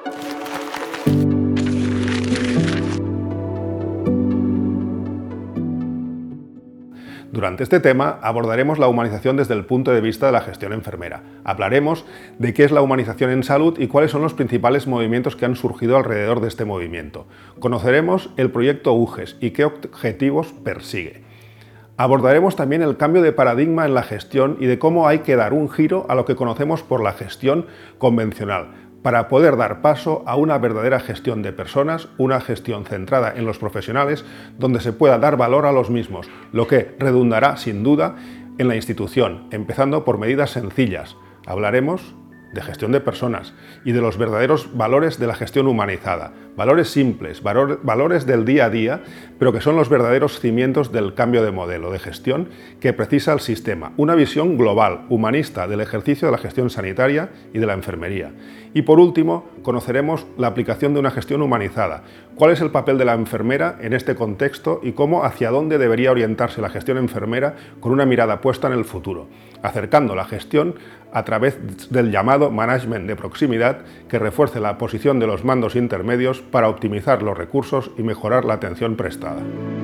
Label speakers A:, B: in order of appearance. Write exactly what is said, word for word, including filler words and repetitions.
A: Durante este tema abordaremos la humanización desde el punto de vista de la gestión enfermera. Hablaremos de qué es la humanización en salud y cuáles son los principales movimientos que han surgido alrededor de este movimiento. Conoceremos el proyecto U G E S y qué objetivos persigue. Abordaremos también el cambio de paradigma en la gestión y de cómo hay que dar un giro a lo que conocemos por la gestión convencional, para poder dar paso a una verdadera gestión de personas, una gestión centrada en los profesionales, donde se pueda dar valor a los mismos, lo que redundará sin duda en la institución, empezando por medidas sencillas. Hablaremos de gestión de personas y de los verdaderos valores de la gestión humanizada, valores simples, valor, valores del día a día, pero que son los verdaderos cimientos del cambio de modelo de gestión que precisa el sistema, una visión global, humanista del ejercicio de la gestión sanitaria y de la enfermería. Y por último, conoceremos la aplicación de una gestión humanizada, cuál es el papel de la enfermera en este contexto y cómo hacia dónde debería orientarse la gestión enfermera con una mirada puesta en el futuro, acercando la gestión a través del llamado management de proximidad que refuerce la posición de los mandos intermedios para optimizar los recursos y mejorar la atención prestada.